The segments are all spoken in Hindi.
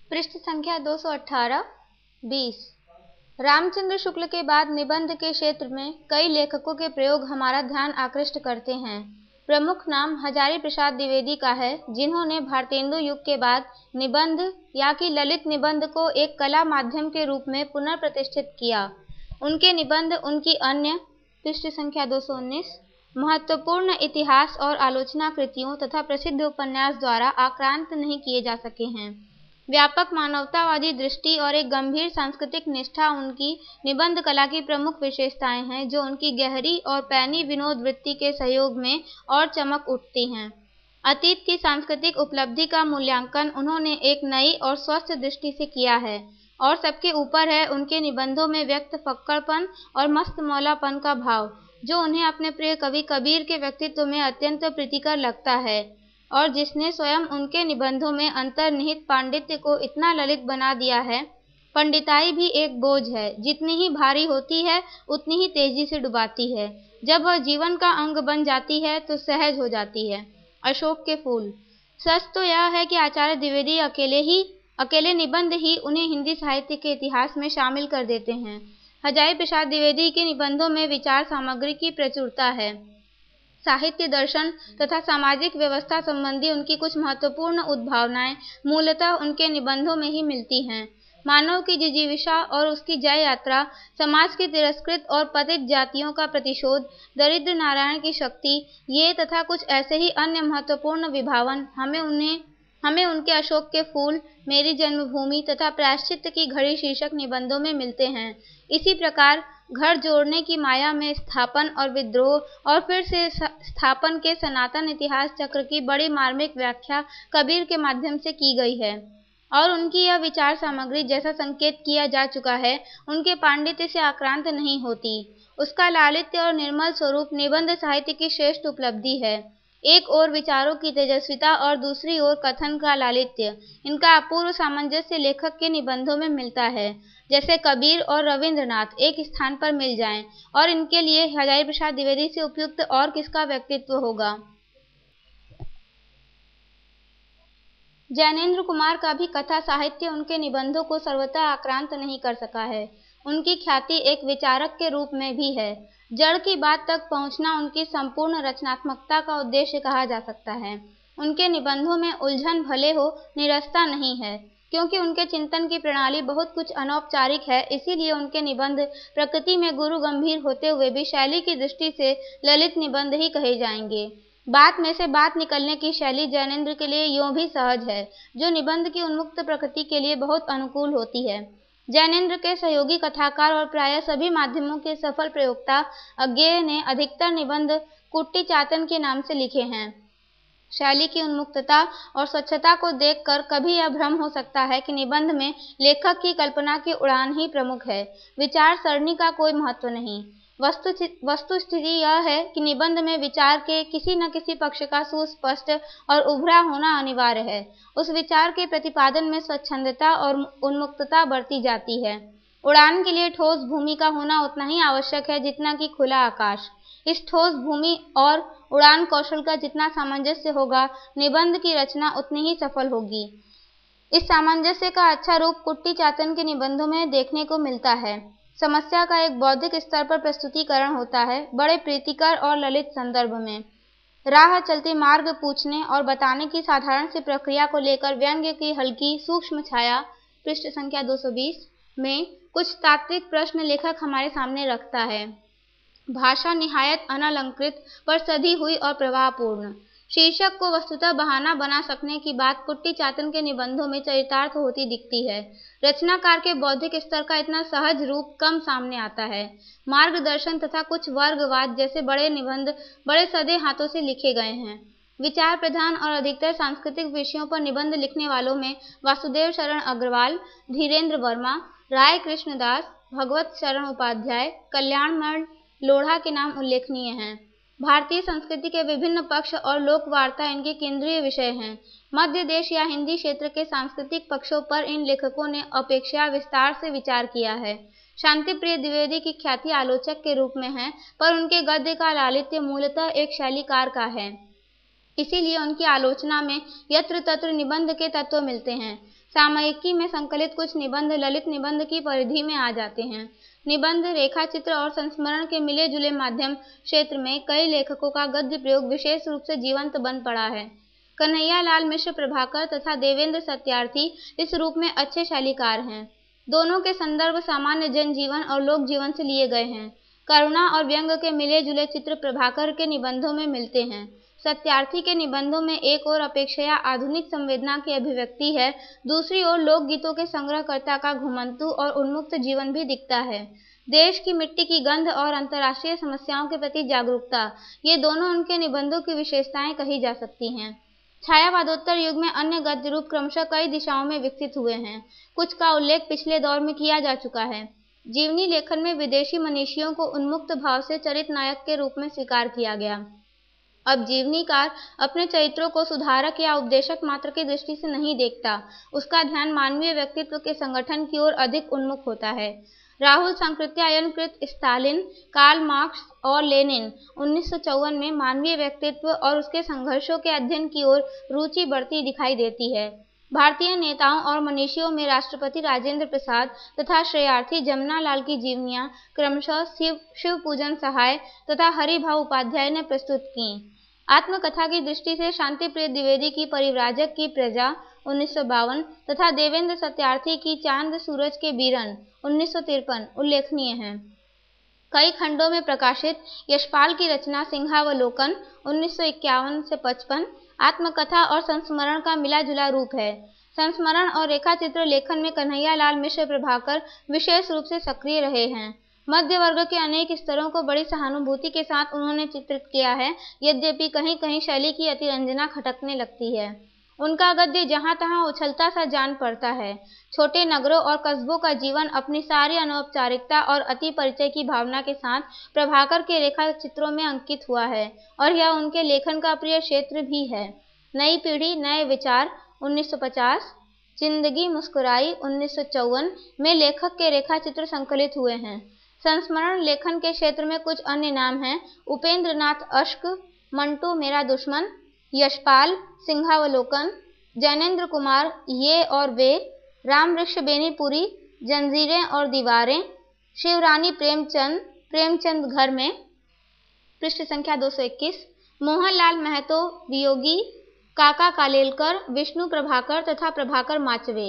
पृष्ठ संख्या 218 20। रामचंद्र शुक्ल के बाद निबंध के क्षेत्र में कई लेखकों के प्रयोग हमारा ध्यान आकृष्ट करते हैं। प्रमुख नाम हजारी प्रसाद द्विवेदी का है, जिन्होंने भारतेंदु युग के बाद निबंध या कि ललित निबंध को एक कला माध्यम के रूप में पुनर्प्रतिष्ठित किया। उनके निबंध उनकी अन्य पृष्ठ संख्या 219 महत्वपूर्ण इतिहास और आलोचना कृतियों तथा प्रसिद्ध उपन्यास द्वारा आक्रांत नहीं किए जा सके हैं। व्यापक मानवतावादी दृष्टि और एक गंभीर सांस्कृतिक निष्ठा उनकी निबंध कला की प्रमुख विशेषताएं हैं, जो उनकी गहरी और पैनी विनोद वृत्ति के सहयोग में और चमक उठती हैं। अतीत की सांस्कृतिक उपलब्धि का मूल्यांकन उन्होंने एक नई और स्वस्थ दृष्टि से किया है, और सबके ऊपर है उनके निबंधों में व्यक्त फक्कड़पन और मस्त मौलापन का भाव, जो उन्हें अपने प्रिय कवि कबीर के व्यक्तित्व में अत्यंत प्रीतिकर लगता है, और जिसने स्वयं उनके निबंधों में अंतर्निहित पांडित्य को इतना ललित बना दिया है। पंडिताई भी एक बोझ है, जितनी ही भारी होती है उतनी ही तेजी से डुबाती है। जब वह जीवन का अंग बन जाती है तो सहज हो जाती है। अशोक के फूल। सच तो यह है कि आचार्य द्विवेदी अकेले निबंध ही उन्हें हिंदी साहित्य के इतिहास में शामिल कर देते हैं। हजारी प्रसाद द्विवेदी के निबंधों में विचार सामग्री की प्रचुरता है। साहित्य, दर्शन तथा सामाजिक व्यवस्था संबंधी उनकी कुछ महत्वपूर्ण उद्भावनाएं मूलतः उनके निबंधों में ही मिलती हैं। मानव की जिजीविषा और उसकी जय यात्रा, समाज की तिरस्कृत और पतित जातियों का प्रतिशोध, दरिद्र नारायण की शक्ति, ये तथा कुछ ऐसे ही अन्य महत्वपूर्ण विभावन हमें उनके अशोक के फूल, मेरी जन्मभूमि तथा प्रायश्चित्त की घड़ी शीर्षक निबंधों में मिलते हैं। इसी प्रकार घर जोड़ने की माया में स्थापन और विद्रोह और फिर से स्थापन के सनातन इतिहास चक्र की बड़ी मार्मिक व्याख्या कबीर के माध्यम से की गई है, और उनकी यह विचार सामग्री, जैसा संकेत किया जा चुका है, उनके पांडित्य से आक्रांत नहीं होती। उसका लालित्य और निर्मल स्वरूप निबंध साहित्य की श्रेष्ठ उपलब्धि है। एक ओर विचारों की तेजस्विता और दूसरी ओर कथन का लालित्य, इनका अपूर्व सामंजस्य लेखक के निबंधों में मिलता है। जैसे कबीर और रविंद्रनाथ एक स्थान पर मिल जाएं, और इनके लिए हजारी प्रसाद द्विवेदी से उपयुक्त और किसका व्यक्तित्व होगा। जैनेन्द्र कुमार का भी कथा साहित्य उनके निबंधों को सर्वथा आक्रांत नहीं कर सका है। उनकी ख्याति एक विचारक के रूप में भी है। जड़ की बात तक पहुंचना उनकी संपूर्ण रचनात्मकता का उद्देश्य कहा जा सकता है। उनके निबंधों में उलझन भले हो, निरस्ता नहीं है, क्योंकि उनके चिंतन की प्रणाली बहुत कुछ अनौपचारिक है। इसीलिए उनके निबंध प्रकृति में गुरु गंभीर होते हुए भी शैली की दृष्टि से ललित निबंध ही कहे जाएंगे। बात में से बात निकलने की शैली जैनेन्द्र के लिए यूं भी सहज है, जो निबंध की उन्मुक्त प्रकृति के लिए बहुत अनुकूल होती है। जैनेन्द्र के सहयोगी कथाकार और प्रायः सभी माध्यमों के सफल प्रयोक्ता अज्ञेय ने अधिकतर निबंध कुट्टी चातन के नाम से लिखे हैं। शैली की उन्मुक्तता और स्वच्छता को देखकर कभी यह भ्रम हो सकता है कि निबंध में लेखक की कल्पना की उड़ान ही प्रमुख है, विचार सरणी का कोई महत्व नहीं। वस्तुस्थिति यह है कि निबंध में विचार के किसी न किसी पक्ष का सुस्पष्ट और उभरा होना अनिवार्य है। उस विचार के प्रतिपादन में स्वच्छंदता और उन्मुक्तता बरती जाती है। उड़ान के लिए ठोस भूमि का होना उतना ही आवश्यक है जितना कि खुला आकाश। इस ठोस भूमि और उड़ान कौशल का जितना सामंजस्य होगा, निबंध की रचना उतनी ही सफल होगी। इस सामंजस्य का अच्छा रूप कुट्टी चातन के निबंधों में देखने को मिलता है। समस्या का एक बौद्धिक स्तर पर प्रस्तुतिकरण होता है, बड़े प्रीतिकर और ललित संदर्भ में। राह चलते मार्ग पूछने और बताने की साधारण सी प्रक्रिया को लेकर व्यंग्य की हल्की सूक्ष्म छाया, पृष्ठ संख्या 220 में कुछ तात्विक प्रश्न लेखक हमारे सामने रखता है। भाषा निहायत अनलंकृत पर सधी हुई और प्रवाहपूर्ण। शीर्षक को वस्तुतः बहाना बना सकने की बात कुट्टी चातन के निबंधों में चरितार्थ होती दिखती है। रचनाकार के बौद्धिक स्तर का इतना सहज रूप कम सामने आता है। मार्गदर्शन तथा कुछ वर्गवाद जैसे बड़े निबंध बड़े सधे हाथों से लिखे गए हैं। विचार प्रधान और अधिकतर सांस्कृतिक विषयों पर निबंध लिखने वालों में वासुदेव शरण अग्रवाल, धीरेन्द्र वर्मा, राय कृष्णदास, भगवत शरण उपाध्याय, कल्याणमल लोढ़ा के नाम उल्लेखनीय हैं। भारतीय संस्कृति के विभिन्न पक्ष और लोक वार्ता इनके केंद्रीय विषय हैं। मध्य देश या हिंदी क्षेत्र के सांस्कृतिक पक्षों पर इन लेखकों ने अपेक्षा विस्तार से विचार किया है। शांतिप्रिय द्विवेदी की ख्याति आलोचक के रूप में है, पर उनके गद्य का लालित्य मूलतः एक शैलीकार का है। इसीलिए उनकी आलोचना में यत्र तत्र निबंध के तत्व मिलते हैं। सामयिकी में संकलित कुछ निबंध ललित निबंध की परिधि में आ जाते हैं। निबंध, रेखाचित्र और संस्मरण के मिले जुले माध्यम क्षेत्र में कई लेखकों का गद्य प्रयोग विशेष रूप से जीवंत बन पड़ा है। कन्हैयालाल मिश्र प्रभाकर तथा देवेंद्र सत्यार्थी इस रूप में अच्छे शैलीकार हैं। दोनों के संदर्भ सामान्य जनजीवन और लोक जीवन से लिए गए हैं। करुणा और व्यंग के मिले जुले चित्र प्रभाकर के निबंधों में मिलते हैं। सत्यार्थी के निबंधों में एक ओर अपेक्षया आधुनिक संवेदना की अभिव्यक्ति है, दूसरी ओर लोकगीतों के संग्रहकर्ता का घुमंतू और उन्मुक्त जीवन भी दिखता है। देश की मिट्टी की गंध और अंतर्राष्ट्रीय समस्याओं के प्रति जागरूकता, ये दोनों उनके निबंधों की विशेषताएं कही जा सकती हैं। छायावादोत्तर युग में अन्य गद्य रूप क्रमशः कई दिशाओं में विकसित हुए हैं। कुछ का उल्लेख पिछले दौर में किया जा चुका है। जीवनी लेखन में विदेशी मनीषियों को उन्मुक्त भाव से चरित नायक के रूप में स्वीकार किया गया। अब जीवनीकार अपने चरित्रों को सुधारक या उपदेशक मात्र की दृष्टि से नहीं देखता, उसका ध्यान मानवीय व्यक्तित्व के संगठन की ओर अधिक उन्मुख होता है। राहुल सांकृत्यायनकृत स्टालिन, कार्ल मार्क्स और लेनिन 1954 में मानवीय व्यक्तित्व और उसके संघर्षों के अध्ययन की ओर रुचि बढ़ती दिखाई देती है। भारतीय नेताओं और मनीषियों में राष्ट्रपति राजेंद्र प्रसाद तथा श्रेयार्थी जमनालाल की जीवनियां क्रमशः शिव पूजन सहाय तथा हरिभाऊ उपाध्याय ने प्रस्तुत की। आत्मकथा की दृष्टि से शांतिप्रिय द्विवेदी की परिव्राजक की प्रजा 1952 तथा देवेंद्र सत्यार्थी की चांद सूरज के बीरन 1953 उल्लेखनीय हैं। कई खंडों में प्रकाशित यशपाल की रचना सिंहावलोकन 1951 से 55 आत्मकथा और संस्मरण का मिला जुला रूप है। संस्मरण और रेखाचित्र लेखन में कन्हैयालाल मिश्र प्रभाकर विशेष रूप से सक्रिय रहे हैं। मध्य वर्ग के अनेक स्तरों को बड़ी सहानुभूति के साथ उन्होंने चित्रित किया है, यद्यपि कहीं कहीं शैली की अतिरंजना खटकने लगती है। उनका गद्य जहाँ तहाँ उछलता सा जान पड़ता है। छोटे नगरों और कस्बों का जीवन अपनी सारी अनौपचारिकता और अति परिचय की भावना के साथ प्रभाकर के रेखा चित्रों में अंकित हुआ है और यह उनके लेखन का प्रिय क्षेत्र भी है। नई पीढ़ी नए विचार 1950, जिंदगी मुस्कुराई 1954 में लेखक के रेखा चित्र संकलित हुए हैं। संस्मरण लेखन के क्षेत्र में कुछ अन्य नाम हैं: उपेंद्र नाथ अश्क, मंटू मेरा दुश्मन, यशपाल, सिंहावलोकन, जैनेन्द्र कुमार ये और वे, रामवृक्ष बेनीपुरी, जंजीरें और दीवारें, शिवरानी प्रेमचंद, प्रेमचंद घर में, पृष्ठ संख्या 221, मोहनलाल महतो वियोगी, काका कालेलकर, विष्णु प्रभाकर तथा प्रभाकर माचवे।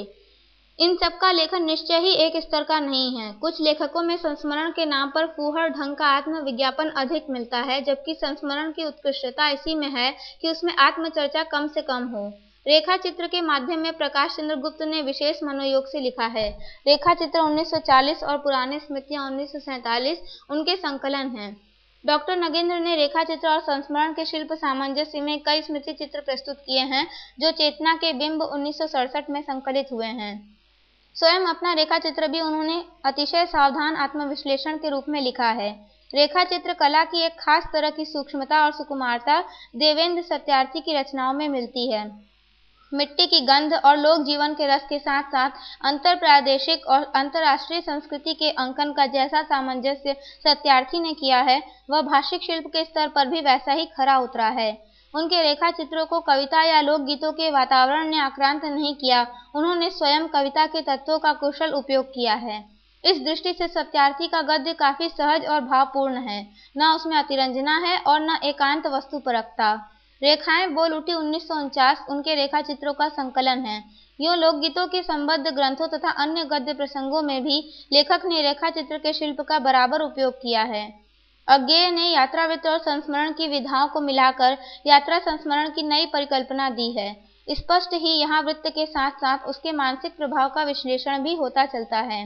इन सब का लेखन निश्चय ही एक स्तर का नहीं है। कुछ लेखकों में संस्मरण के नाम पर फूहड़ ढंग का आत्मविज्ञापन अधिक मिलता है, जबकि संस्मरण की उत्कृष्टता इसी में है कि उसमें आत्मचर्चा कम से कम हो। रेखा चित्र के माध्यम में प्रकाश चंद्र गुप्त ने विशेष मनोयोग से लिखा है। रेखा चित्र 1940 और पुराने स्मृतियां 1947 उनके संकलन हैं। डॉक्टर नगेंद्र ने रेखा चित्र और संस्मरण के शिल्प सामंजस्य में कई स्मृति चित्र प्रस्तुत किए हैं, जो चेतना के बिंब 1967 में संकलित हुए हैं। स्वयं अपना रेखा चित्र भी उन्होंने अतिशय सावधान आत्मविश्लेषण के रूप में लिखा है। रेखा चित्र कला की एक खास तरह की सूक्ष्मता और सुकुमारता देवेंद्र सत्यार्थी की रचनाओं में मिलती है। मिट्टी की गंध और लोक जीवन के रस के साथ साथ अंतर प्रादेशिक और अंतर्राष्ट्रीय संस्कृति के अंकन का जैसा सामंजस्य सत्यार्थी ने किया है, वह भाषिक शिल्प के स्तर पर भी वैसा ही खरा उतरा है। उनके रेखा चित्रों को कविता या लोकगीतों के वातावरण ने आक्रांत नहीं किया, उन्होंने स्वयं कविता के तत्वों का कुशल उपयोग किया है। इस दृष्टि से सत्यार्थी का गद्य काफी सहज और भावपूर्ण है, न उसमें अतिरंजना है और न एकांत वस्तुपरकता। रेखाएं बोल उठी 1949 उनके रेखा चित्रों का संकलन है। यूं लोकगीतों के संबद्ध ग्रंथों तथा अन्य गद्य प्रसंगों में भी लेखक ने रेखा चित्र के शिल्प का बराबर उपयोग किया है। अज्ञेय ने यात्रावृत्त और संस्मरण की विधाओं को मिलाकर यात्रा संस्मरण की नई परिकल्पना दी है। स्पष्ट ही यहाँ वृत्त के साथ साथ उसके मानसिक प्रभाव का विश्लेषण भी होता चलता है।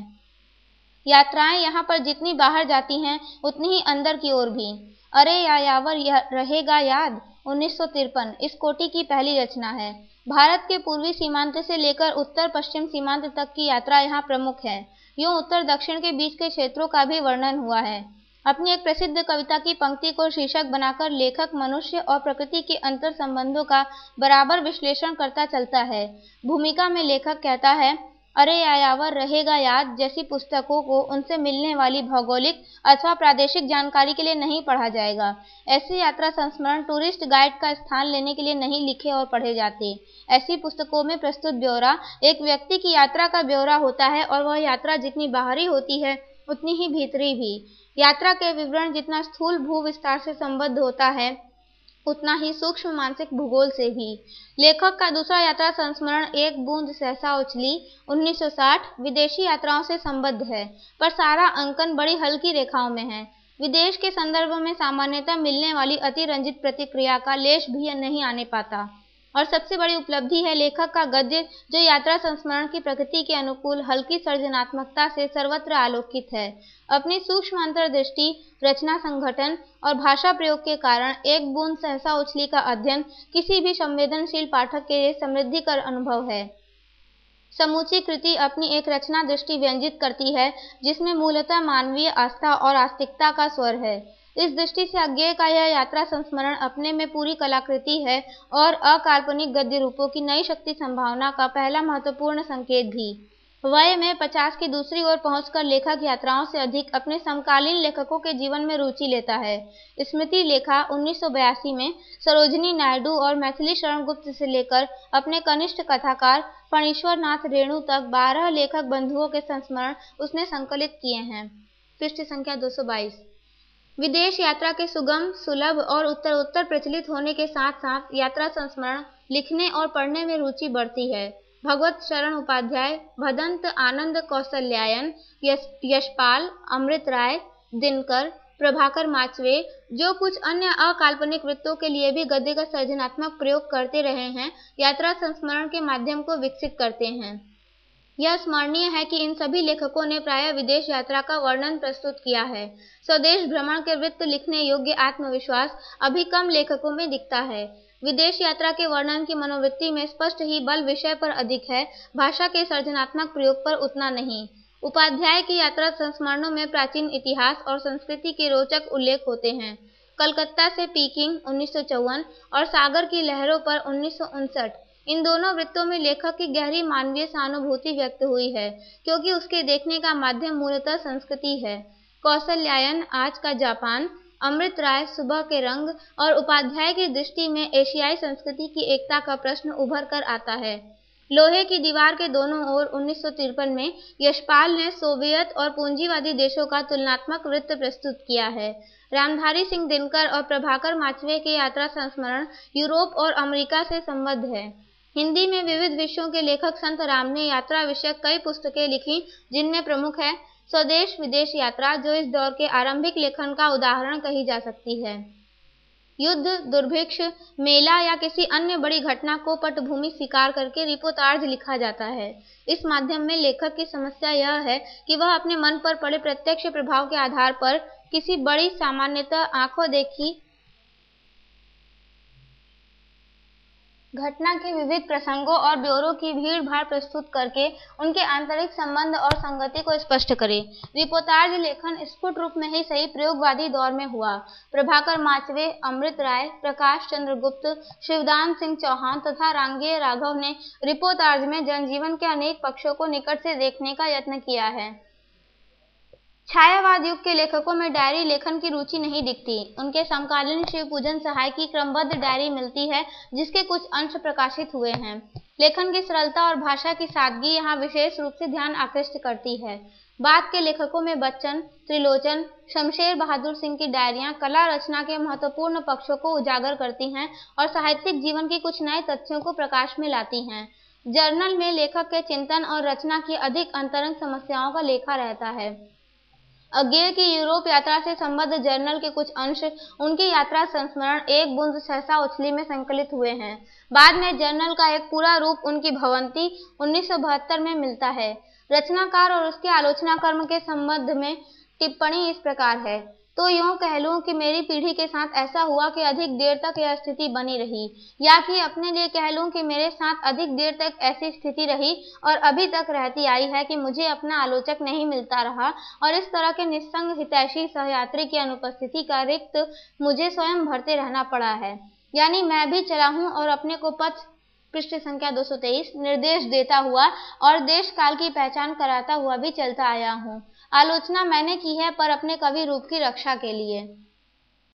यात्राएं यहाँ पर जितनी बाहर जाती हैं, उतनी ही अंदर की ओर भी। अरे यायावर रहेगा याद 1953 इस कोटि की पहली रचना है। भारत के पूर्वी सीमांत से लेकर उत्तर पश्चिम सीमांत तक की यात्रा यहाँ प्रमुख है। यूं उत्तर दक्षिण के बीच के क्षेत्रों का भी वर्णन हुआ है। अपनी एक प्रसिद्ध कविता की पंक्ति को शीर्षक बनाकर लेखक मनुष्य और प्रकृति के अंतर संबंधों का बराबर विश्लेषण करता चलता है। भूमिका में लेखक कहता है, अरे आयावर रहेगा याद जैसी पुस्तकों को उनसे मिलने वाली भौगोलिक अथवा प्रादेशिक जानकारी के लिए नहीं पढ़ा जाएगा। ऐसे यात्रा संस्मरण टूरिस्ट गाइड का स्थान लेने के लिए नहीं लिखे और पढ़े जाते। ऐसी पुस्तकों में प्रस्तुत ब्यौरा एक व्यक्ति की यात्रा का ब्यौरा होता है और वह यात्रा जितनी बाहरी होती है उतनी ही भीतरी भी। यात्रा के विवरण जितना स्थूल भू विस्तार से संबद्ध होता है उतना ही सूक्ष्म मानसिक भूगोल से भी। लेखक का दूसरा यात्रा संस्मरण एक बूंद सहसा उछली 1960 विदेशी यात्राओं से संबद्ध है, पर सारा अंकन बड़ी हल्की रेखाओं में है। विदेश के संदर्भ में सामान्यतः मिलने वाली अतिरंजित प्रतिक्रिया का लेश भी नहीं आने पाता। और सबसे बड़ी उपलब्धि है लेखक का गद्य जो यात्रा संस्मरण की प्रकृति के अनुकूल हल्की सर्जनात्मकता से सर्वत्र आलोकित है। अपनी सूक्ष्म अंतर्दृष्टि, रचना संगठन और भाषा प्रयोग के कारण एक बूंद सहसा उछली का अध्ययन किसी भी संवेदनशील पाठक के लिए समृद्धिकर अनुभव है। समूची कृति अपनी एक रचना दृष्टि व्यंजित करती है जिसमें मूलतः मानवीय आस्था और आस्तिकता का स्वर है। इस दृष्टि से अज्ञेय का यह यात्रा संस्मरण अपने में पूरी कलाकृति है और अकाल्पनिक गद्य रूपों की नई शक्ति संभावना का पहला महत्वपूर्ण संकेत भी। वय में 50 की दूसरी ओर पहुंचकर लेखक यात्राओं से अधिक अपने समकालीन लेखकों के जीवन में रुचि लेता है। स्मृति लेखा 1982 में सरोजिनी नायडू और मैथिली शरण गुप्त से लेकर अपने कनिष्ठ कथाकार फणीश्वर नाथ रेणु तक 12 लेखक बंधुओं के संस्मरण उसने संकलित किए हैं। पृष्ठ संख्या 222। विदेश यात्रा के सुगम, सुलभ और उत्तरोत्तर प्रचलित होने के साथ साथ यात्रा संस्मरण लिखने और पढ़ने में रुचि बढ़ती है। भगवत शरण उपाध्याय, भदंत आनंद कौसल्यायन, यशपाल, अमृत राय, दिनकर, प्रभाकर माचवे जो कुछ अन्य अकाल्पनिक वृत्तों के लिए भी गद्य का सर्जनात्मक प्रयोग करते रहे हैं, यात्रा संस्मरण के माध्यम को विकसित करते हैं। यह स्मरणीय है कि इन सभी लेखकों ने प्रायः विदेश यात्रा का वर्णन प्रस्तुत किया है। स्वदेश भ्रमण के वृत्त लिखने योग्य आत्मविश्वास अभी कम लेखकों में दिखता है। विदेश यात्रा के वर्णन की मनोवृत्ति में स्पष्ट ही बल विषय पर अधिक है, भाषा के सर्जनात्मक प्रयोग पर उतना नहीं। उपाध्याय की यात्रा संस्मरणों में प्राचीन इतिहास और संस्कृति के रोचक उल्लेख होते हैं। कलकत्ता से पीकिंग 1954 और सागर की लहरों पर 1959 इन दोनों वृत्तों में लेखक की गहरी मानवीय सहानुभूति व्यक्त हुई है, क्योंकि उसके देखने का माध्यम मूलतः संस्कृति है। कौसल्यायन आज का जापान, अमृत राय सुबह के रंग और उपाध्याय की दृष्टि में एशियाई संस्कृति की एकता का प्रश्न उभर कर आता है। लोहे की दीवार के दोनों ओर 1953 में यशपाल ने सोवियत और पूंजीवादी देशों का तुलनात्मक वृत्त प्रस्तुत किया है। रामधारी सिंह दिनकर और प्रभाकर माचवे के यात्रा संस्मरण यूरोप और अमेरिका से संबद्ध है। हिंदी में विविध विषयों के लेखक संत राम ने यात्रा विषयक कई पुस्तकें लिखी, जिनमें प्रमुख है स्वदेश विदेश यात्रा, जो इस दौर के आरंभिक लेखन का उदाहरण कही जा सकती है। युद्ध, दुर्भिक्ष, मेला या किसी अन्य बड़ी घटना को पटभूमि स्वीकार करके रिपोर्टाज लिखा जाता है। इस माध्यम में लेखक की समस्या यह है कि वह अपने मन पर पड़े प्रत्यक्ष प्रभाव के आधार पर किसी बड़ी सामान्यतः आंखों देखी घटना के विविध प्रसंगों और ब्यौरों की भीड़ भाड़ प्रस्तुत करके उनके आंतरिक संबंध और संगति को स्पष्ट करे। रिपोर्टाज लेखन स्फुट रूप में ही सही प्रयोगवादी दौर में हुआ। प्रभाकर माचवे, अमृत राय, प्रकाश चंद्र गुप्त, शिवदान सिंह चौहान तथा रांगेय राघव ने रिपोर्टाज में जनजीवन के अनेक पक्षों को निकट से देखने का यत्न किया है। छायावाद युग के लेखकों में डायरी लेखन की रुचि नहीं दिखती। उनके समकालीन शिवपूजन सहाय की क्रमबद्ध डायरी मिलती है, जिसके कुछ अंश प्रकाशित हुए हैं। लेखन की सरलता और भाषा की सादगी यहाँ विशेष रूप से ध्यान आकृष्ट करती है। बाद के लेखकों में बच्चन, त्रिलोचन, शमशेर बहादुर सिंह की डायरियाँ कला रचना के महत्वपूर्ण पक्षों को उजागर करती हैं और साहित्यिक जीवन के कुछ नए तथ्यों को प्रकाश में लाती हैं। जर्नल में लेखक के चिंतन और रचना की अधिक अंतरंग समस्याओं का लेखा रहता है। अज्ञेय की यूरोप यात्रा से संबद्ध जर्नल के कुछ अंश उनकी यात्रा संस्मरण एक बूंद सहसा उछली में संकलित हुए हैं। बाद में जर्नल का एक पूरा रूप उनकी भवंती 1972 में मिलता है। रचनाकार और उसके आलोचना कर्म के संबंध में टिप्पणी इस प्रकार है। तो यूं कह लूं कि मेरी पीढ़ी के साथ ऐसा हुआ कि अधिक देर तक यह स्थिति बनी रही, या कि अपने लिए कह लूं कि मेरे साथ अधिक देर तक ऐसी स्थिति रही और अभी तक रहती आई है कि मुझे अपना आलोचक नहीं मिलता रहा और इस तरह के निस्संग हितैषी सहयात्री की अनुपस्थिति का रिक्त मुझे स्वयं भरते रहना पड़ा है। यानी मैं भी चला हूं और अपने को पथ पृष्ठ संख्या 223, निर्देश देता हुआ और देश काल की पहचान कराता हुआ भी चलता आया हूँ। आलोचना मैंने की है पर अपने कवि रूप की रक्षा के लिए।